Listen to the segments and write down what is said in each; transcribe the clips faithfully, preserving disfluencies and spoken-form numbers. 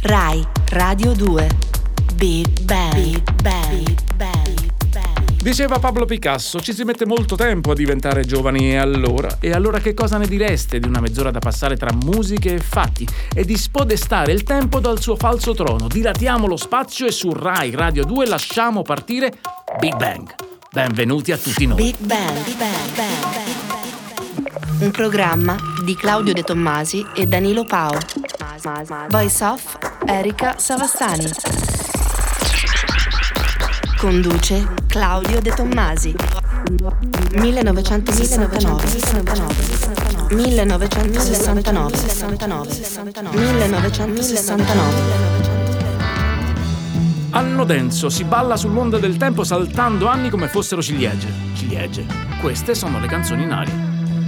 Rai Radio due. Big Bang. Big Bang. Big Bang. Diceva Pablo Picasso, ci si mette molto tempo a diventare giovani e allora? E allora che cosa ne direste di una mezz'ora da passare tra musiche e fatti e di spodestare il tempo dal suo falso trono? Dilatiamo lo spazio e su Rai Radio due lasciamo partire Big Bang. Benvenuti a tutti noi. Big Bang. Big Bang. Bang. Bang. Un programma di Claudio De Tommasi e Danilo Pao. Voice off Erika Savastani. Conduce Claudio De Tommasi. millenovecentosessantanove millenovecentosessantanove millenovecentosessantanove. Anno denso, si balla sull'onda del tempo saltando anni come fossero ciliegie. Ciliegie. Queste sono le canzoni in aria.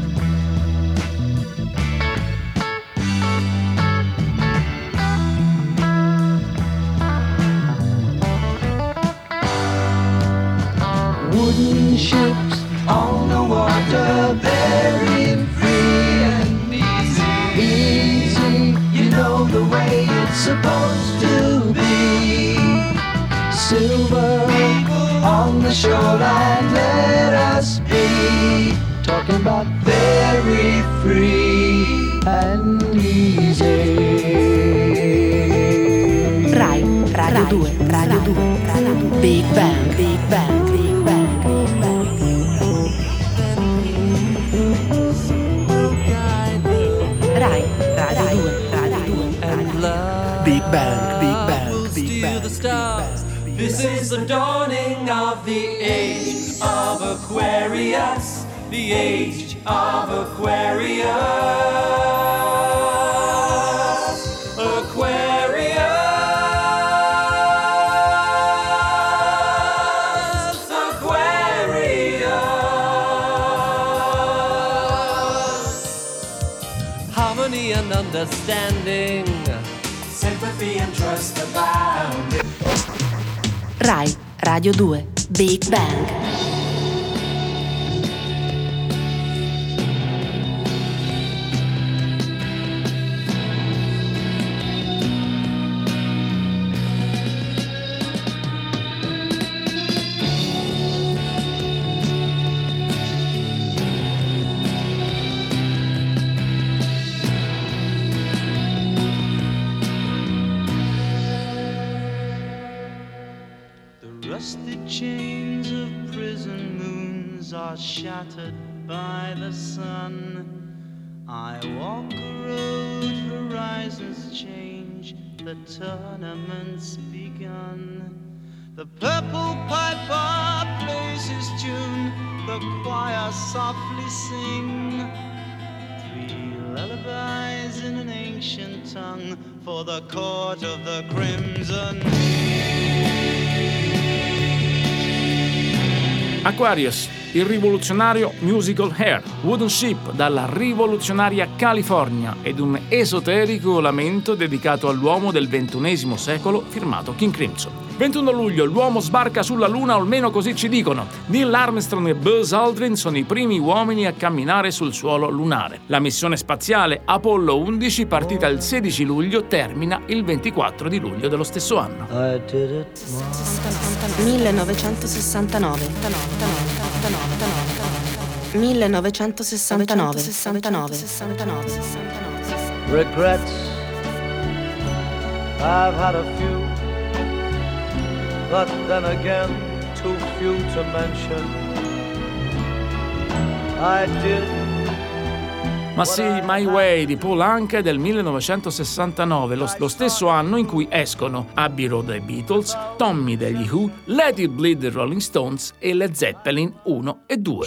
Wooden ships on the water, very free and easy. Easy, you know the way it's supposed to be. Silver on the shoreline, let us be. Talking about very free and easy. Rai Radio due. Radio due. Radio due. Big Bang. Big Bang. Big Bang, Big Bang, Big Bang, the stars. This is the dawning of the age of Aquarius, the age of Aquarius, Aquarius, Aquarius. Harmony and understanding, sympathy and trust abound. Rai Radio due. Big Bang. Rusty chains of prison moons are shattered by the sun. I walk a road, horizons change, the tournament's begun. The purple piper plays his tune, the choir softly sing. Three lullabies in an ancient tongue for the court of the crimson. Aquarius, il rivoluzionario musical Hair, Wooden Ship dalla rivoluzionaria California ed un esoterico lamento dedicato all'uomo del ventunesimo secolo firmato King Crimson. ventuno luglio l'uomo sbarca sulla Luna, o almeno così ci dicono. Neil Armstrong e Buzz Aldrin sono i primi uomini a camminare sul suolo lunare. La missione spaziale Apollo undici, partita il sedici luglio, termina il ventiquattro di luglio dello stesso anno. I did it. millenovecentosessantanove millenovecentosessantanove Regrets, I've had a few, but then again, too few to mention. I did. Ma sì, My Way di Paul Anka è del millenovecentosessantanove, lo, lo stesso anno in cui escono Abbey Road dei Beatles, Tommy degli Who, Let It Bleed dei Rolling Stones e Led Zeppelin uno e due.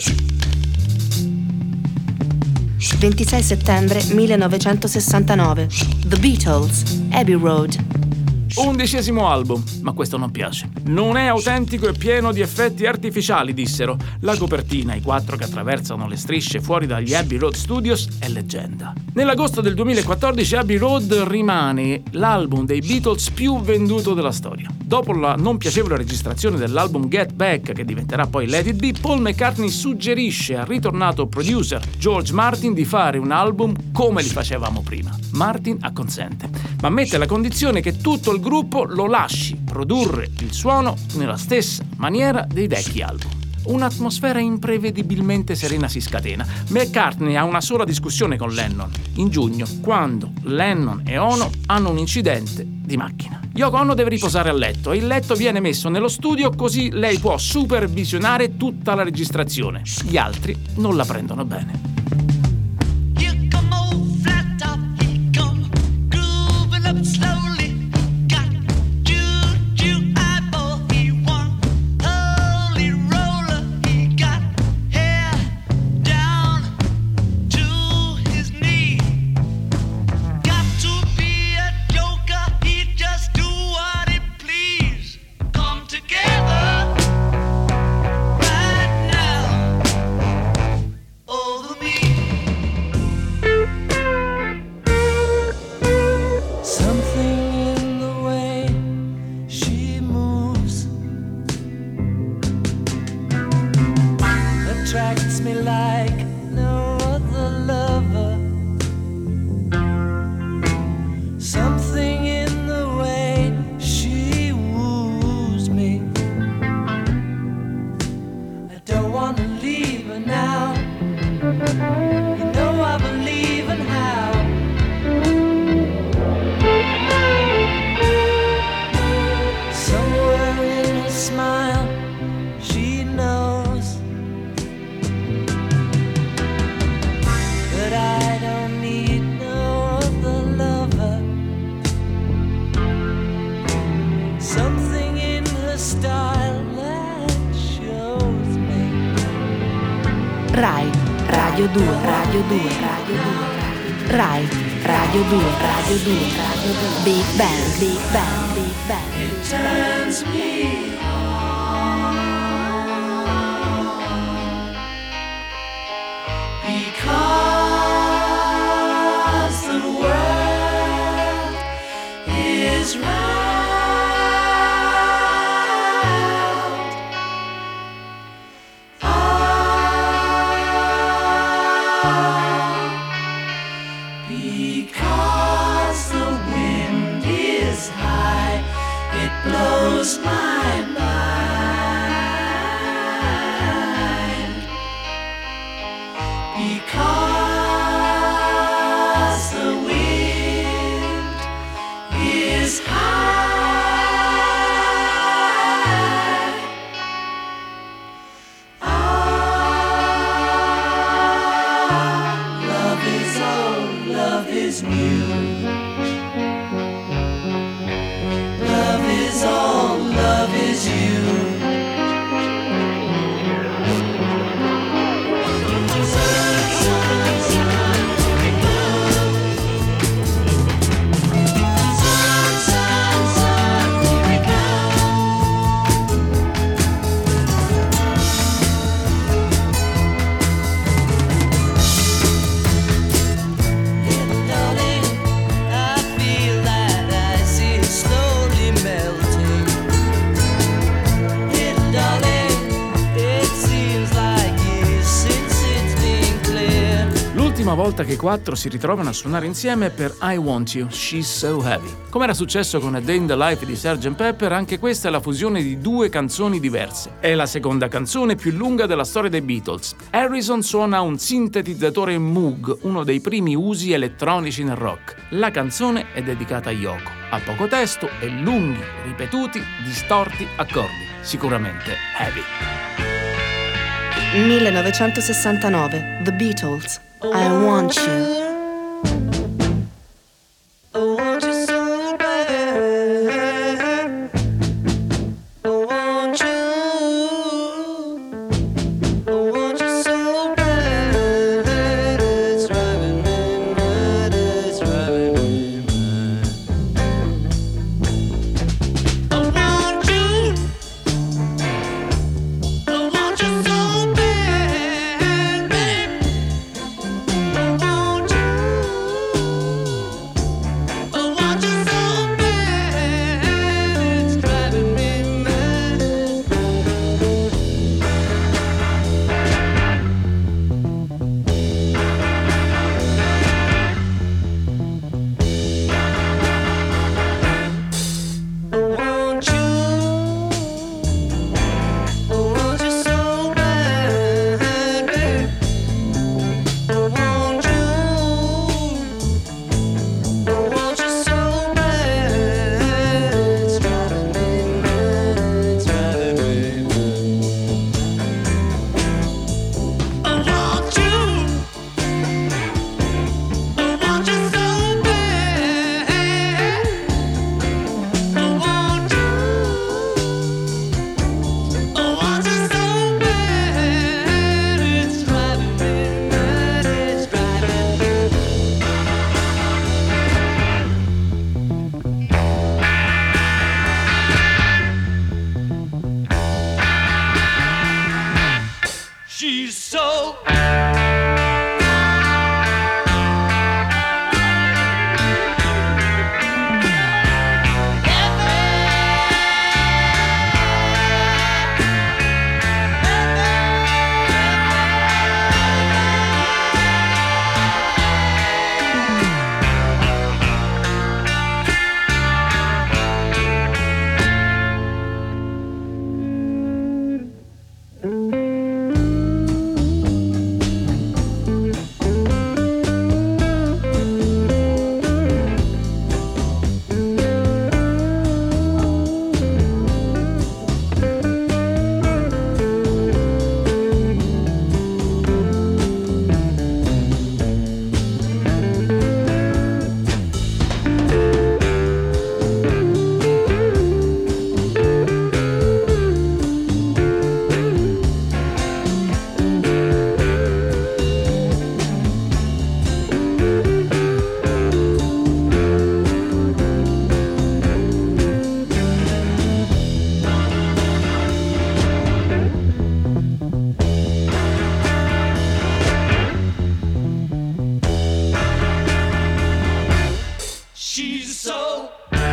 ventisei settembre millenovecentosessantanove. The Beatles, Abbey Road. Undicesimo album, ma questo non piace. Non è autentico e pieno di effetti artificiali, dissero. La copertina, i quattro che attraversano le strisce fuori dagli Abbey Road Studios, è leggenda. Nell'agosto del duemilaquattordici Abbey Road rimane l'album dei Beatles più venduto della storia. Dopo la non piacevole registrazione dell'album Get Back, che diventerà poi Let It Be, Paul McCartney suggerisce al ritornato producer George Martin di fare un album come li facevamo prima. Martin acconsente, ma mette la condizione che tutto il gruppo lo lasci produrre il suono nella stessa maniera dei vecchi album. Un'atmosfera imprevedibilmente serena si scatena. McCartney ha una sola discussione con Lennon in giugno, quando Lennon e Ono hanno un incidente di macchina. Yoko Ono deve riposare a letto e il letto viene messo nello studio così lei può supervisionare tutta la registrazione. Gli altri non la prendono bene. Rai Radio due, Radio due, Radio due. Rai Radio due, Radio due, Radio due. Big Bang, Big Bang, Big Bang. It turns me on because the world is round. Because the wind is high, it blows my mind. Because the wind is high, ah, love is old, love is new. Love is all, love is you. L'ultima volta che i quattro si ritrovano a suonare insieme per I Want You, She's So Heavy. Come era successo con A Day in the Life di sergeant Pepper, anche questa è la fusione di due canzoni diverse. È la seconda canzone più lunga della storia dei Beatles. Harrison suona un sintetizzatore Moog, uno dei primi usi elettronici nel rock. La canzone è dedicata a Yoko. Ha poco testo e lunghi, ripetuti, distorti accordi. Sicuramente heavy. millenovecentosessantanove The Beatles, I Want You. I want you so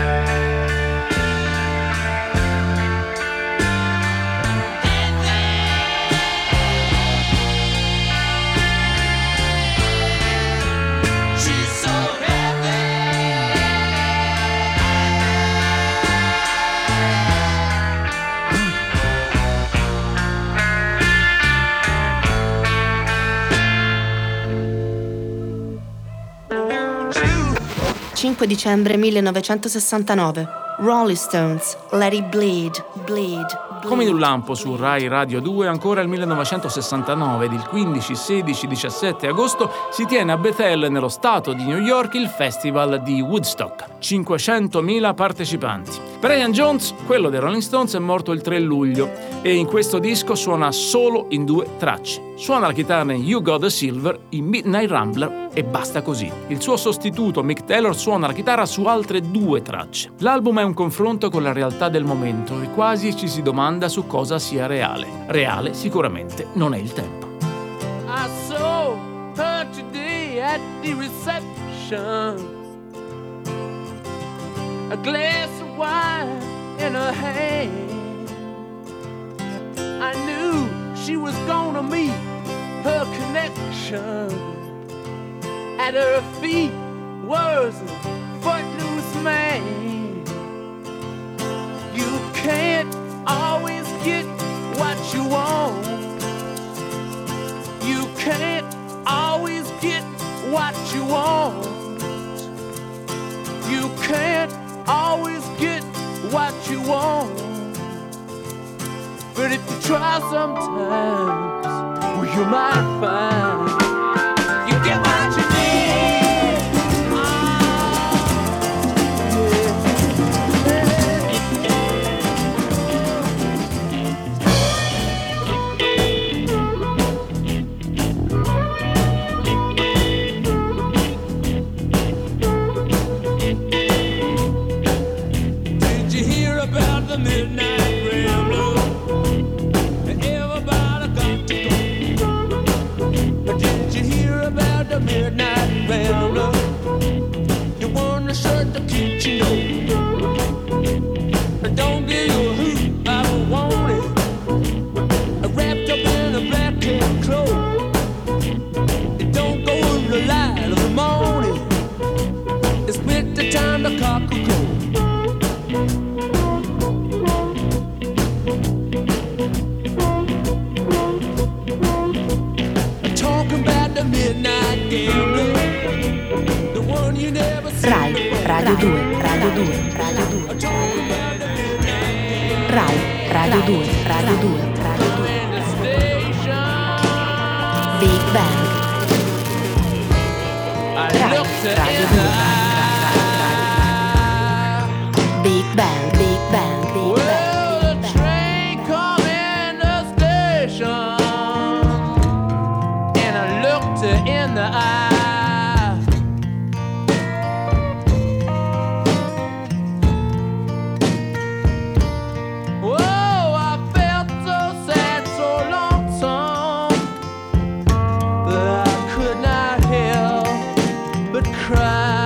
cinque dicembre millenovecentosessantanove. Rolling Stones, Let It Bleed, Bleed. Come in un lampo su Rai Radio due, ancora il millenovecentosessantanove ed il quindici, sedici, diciassette agosto si tiene a Bethel, nello stato di New York, il festival di Woodstock. cinquecentomila partecipanti. Brian Jones, quello dei Rolling Stones, è morto il tre luglio e in questo disco suona solo in due tracce. Suona la chitarra in You Got the Silver, in Midnight Rambler e basta così. Il suo sostituto Mick Taylor suona la chitarra su altre due tracce. L'album è un confronto con la realtà del momento e quasi ci si domanda su cosa sia reale. Reale sicuramente non è il tempo. I saw her today at the reception, a glass of wine in her hand. I knew she was gonna meet her connection. At her feet was a footloose man. You can't always get what you want. You can't always get what you want. You can't always get what you want. But if you try sometimes, well, you might find you get what you need. Did you hear about the midnight? The midnight rambler, you want to shut the kitchen door. Don't give you a hoot, I don't want it. Wrapped up in a black cat cloak. It don't go in the light of the morning. It's with the time the cock will crow. Rai Radio due, Radio due, Radio due. Rai Radio due, Radio due, Radio due. Big Bang. Rai Radio due. Big Bang, Big Bang, Big Bang. In the eye. Whoa, I felt so sad, so lonesome, but I could not help but cry.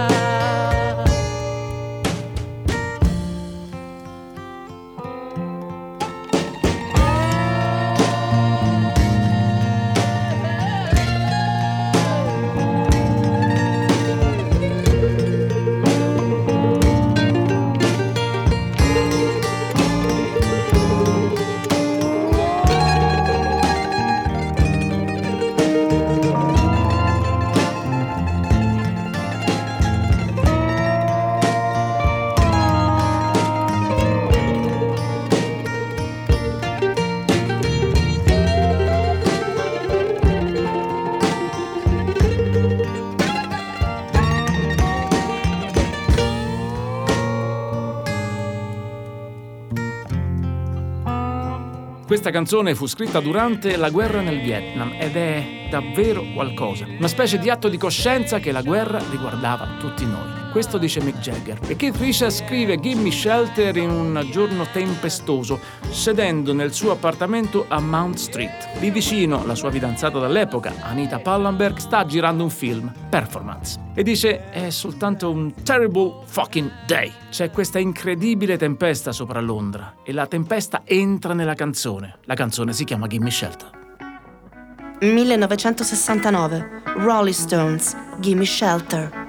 Questa canzone fu scritta durante la guerra nel Vietnam ed è davvero qualcosa, una specie di atto di coscienza che la guerra riguardava tutti noi. Questo dice Mick Jagger. E Keith Richards scrive Gimme Shelter in un giorno tempestoso, sedendo nel suo appartamento a Mount Street. Lì vicino, la sua fidanzata dall'epoca, Anita Pallenberg, sta girando un film, Performance. E dice, è soltanto un terrible fucking day. C'è questa incredibile tempesta sopra Londra e la tempesta entra nella canzone. La canzone si chiama Gimme Shelter. millenovecentosessantanove, Rolling Stones, Gimme Shelter.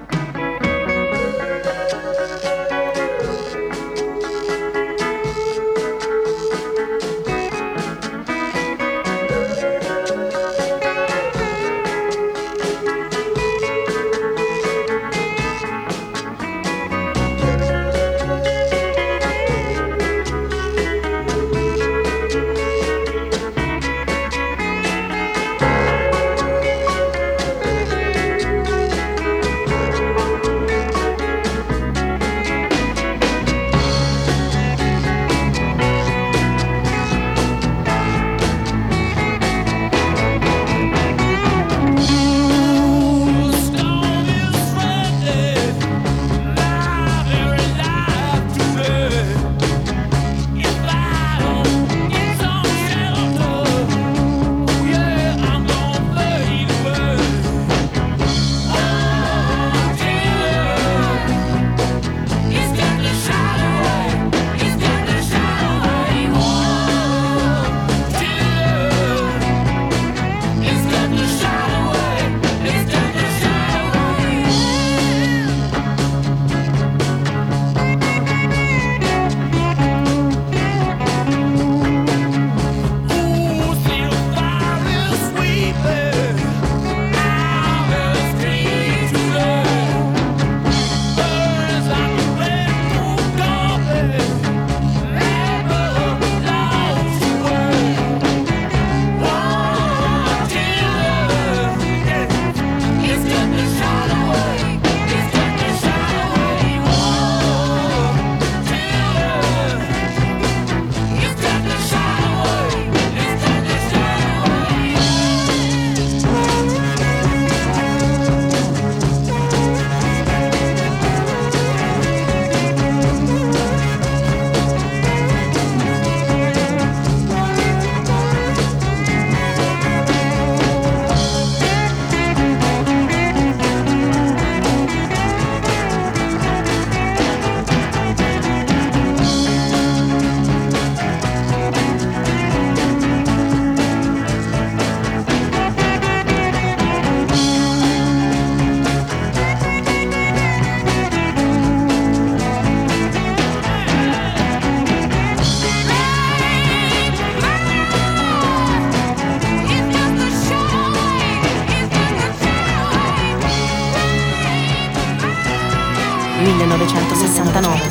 millenovecentosessantanove,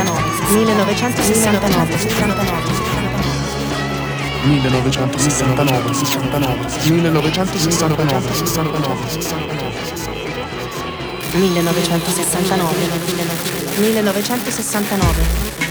millenovecentosessantanove, millenovecentosessantanove, millenovecentosessantanove, millenovecentosessantanove, millenovecentosessantanove,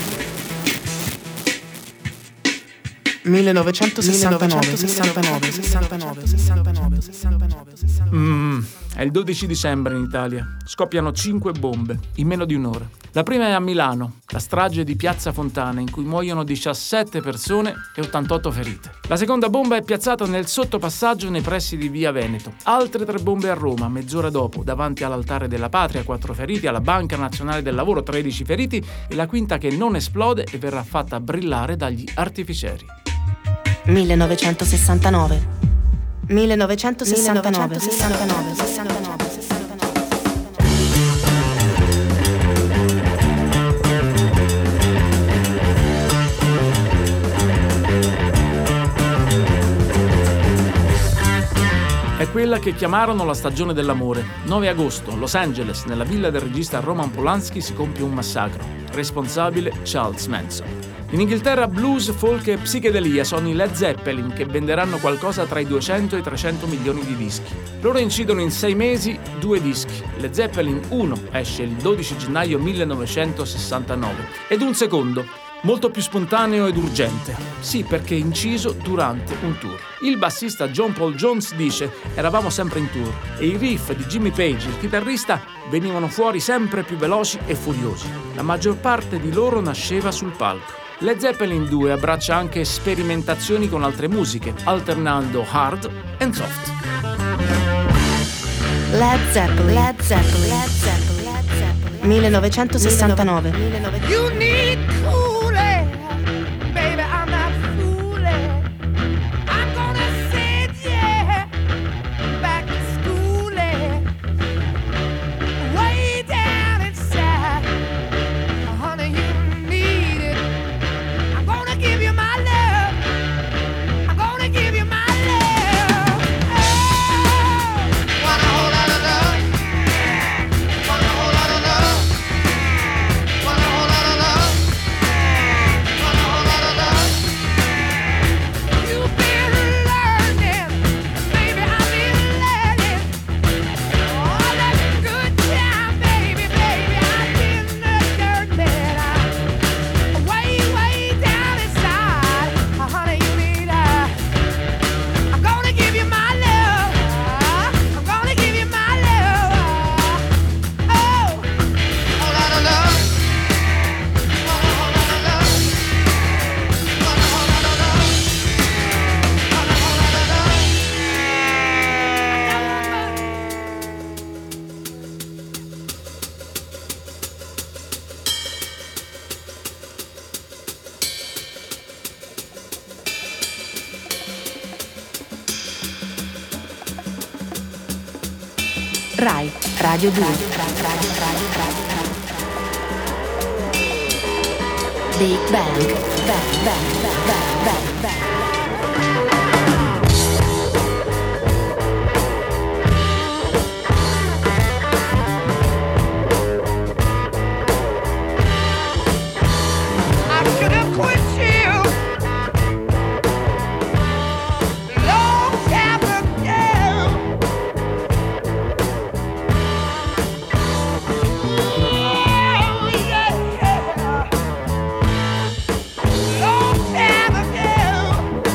millenovecentosessantanove, sessantanove, sessantanove, sessantanove, sessantanove. Mm, è il dodici dicembre in Italia. Scoppiano cinque bombe in meno di un'ora. La prima è a Milano, la strage di Piazza Fontana, in cui muoiono diciassette persone e ottantotto ferite. La seconda bomba è piazzata nel sottopassaggio nei pressi di Via Veneto. Altre tre bombe a Roma, mezz'ora dopo, davanti all'Altare della Patria, quattro feriti, alla Banca Nazionale del Lavoro, tredici feriti, e la quinta che non esplode e verrà fatta brillare dagli artificieri. millenovecentosessantanove, millenovecentosessantanove, sessantanove, sessantanove. È quella che chiamarono la stagione dell'amore. nove agosto, Los Angeles, nella villa del regista Roman Polanski si compie un massacro. Responsabile Charles Manson. In Inghilterra blues, folk e psichedelia sono i Led Zeppelin, che venderanno qualcosa tra i duecento e i trecento milioni di dischi. Loro incidono in sei mesi due dischi. Led Zeppelin uno esce il dodici gennaio millenovecentosessantanove ed un secondo, molto più spontaneo ed urgente. Sì, perché inciso durante un tour. Il bassista John Paul Jones dice: eravamo sempre in tour e i riff di Jimmy Page, il chitarrista, venivano fuori sempre più veloci e furiosi. La maggior parte di loro nasceva sul palco. Led Zeppelin due abbraccia anche sperimentazioni con altre musiche, alternando hard and soft. Led Zeppelin, Led Zeppelin, Led Zeppelin, Led Zeppelin. millenovecentosessantanove. You need cooling, baby, I'm not fooling. I'm gonna send you back to schooling. Way down inside, honey, you need it. I'm gonna give you my love. I'm gonna give you my love. Oh, want a whole lot of love. Want a whole lot of love. Want a whole lot of love. Want a whole lot of love. You've been learning, baby, I've been learning. All that good time, baby, baby, I've been learning. I'm way, way down inside, honey, you need a. I'm gonna give you my love. I'm gonna give you my love. Oh, whole lot of love. Want a whole lot of love. Want a whole lot of love. Want a whole lot of love. Rai, Radio due. Big Bang, Bang, Bang, Bang, Bang, Bang. I should have quit you long time ago. Oh, yeah, yeah. Long time ago.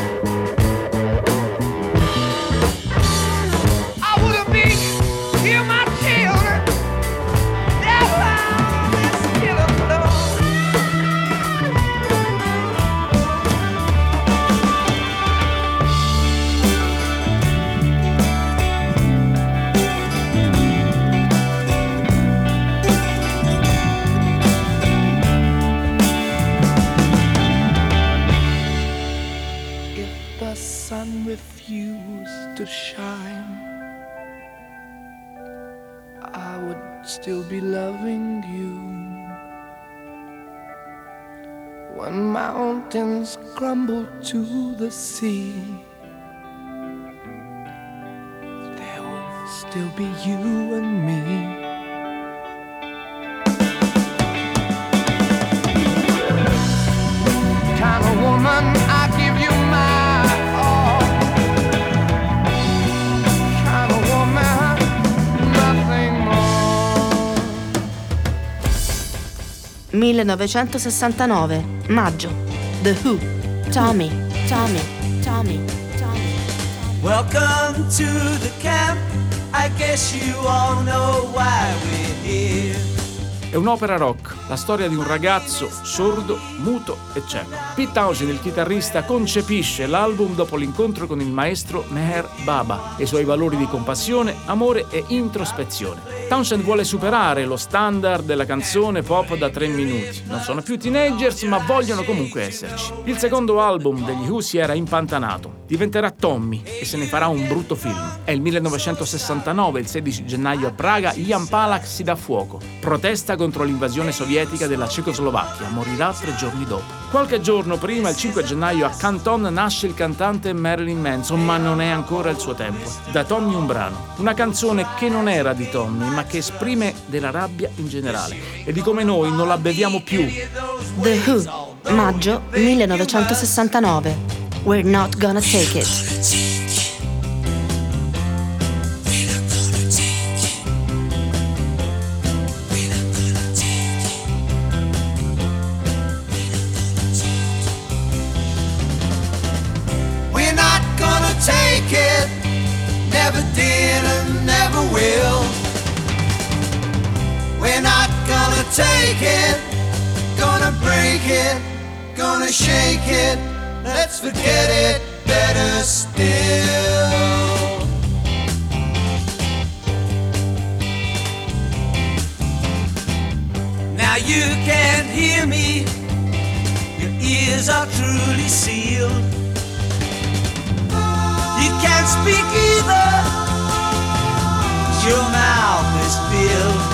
I would have been here, my children. That love is still afloat. If the sun refused to shine, I would still be loving you. When mountains crumble to the sea, there will still be you and me. Kind of woman, I give you my all. Kind of woman, nothing more. millenovecentosessantanove, maggio. The Who, Tommy, Tommy, Tommy, Tommy. Welcome to the camp. I guess you all know why we're here. È un'opera rock, la storia di un ragazzo sordo, muto e cieco. Pete Townshend, il chitarrista, concepisce l'album dopo l'incontro con il maestro Meher Baba e i suoi valori di compassione, amore e introspezione. Townshend vuole superare lo standard della canzone pop da tre minuti. Non sono più teenagers, ma vogliono comunque esserci. Il secondo album degli Who si era impantanato. Diventerà Tommy e se ne farà un brutto film. È il millenovecentosessantanove, il sedici gennaio a Praga, Jan Palach si dà fuoco. Protesta contro l'invasione sovietica della Cecoslovacchia, morirà tre giorni dopo. Qualche giorno prima, il cinque gennaio, a Canton nasce il cantante Marilyn Manson, ma non è ancora il suo tempo. Da Tommy un brano, una canzone che non era di Tommy, ma che esprime della rabbia in generale e di come noi non la beviamo più. The Who, maggio millenovecentosessantanove. We're not gonna take it. take it, gonna break it, gonna shake it, let's forget it, better still. Now you can't hear me, your ears are truly sealed. You can't speak either, your mouth is filled.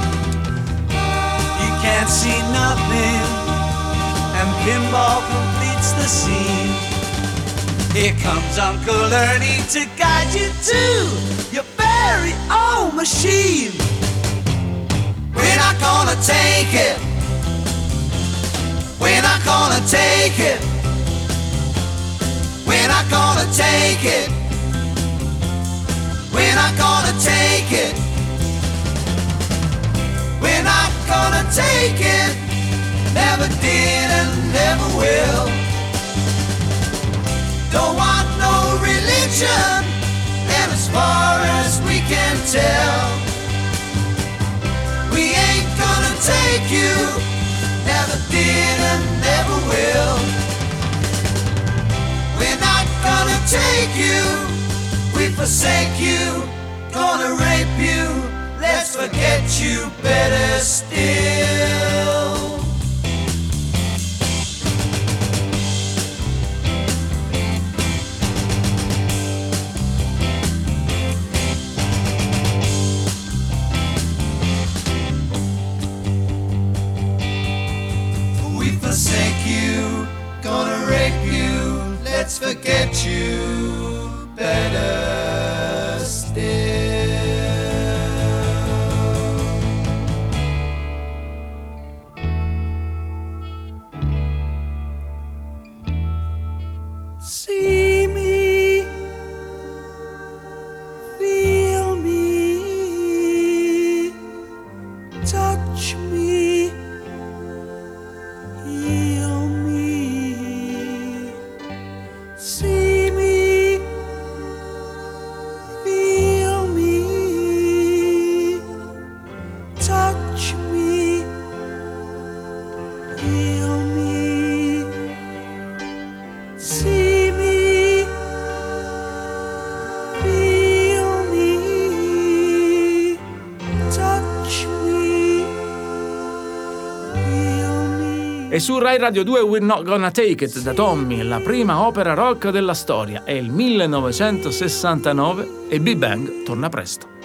You can't see nothing, and pinball completes the scene. Here comes Uncle Ernie to guide you to your very own machine. We're not gonna take it, we're not gonna take it, we're not gonna take it, we're not gonna take it, we're not gonna take it, never did and never will. Don't want no religion, and as far as we can tell, we ain't gonna take you, never did and never will. We're not gonna take you, we forsake you, gonna rape you, let's forget you, better still. Forsake you, gonna rape you, let's forget you, better still. See me, feel me, touch me, heal me, see me, feel me, touch me, heal me, see me, feel me, touch me, heal me. E su Rai Radio due We're Not Gonna Take It da Tommy, la prima opera rock della storia, è il millenovecentosessantanove e Big Bang torna presto.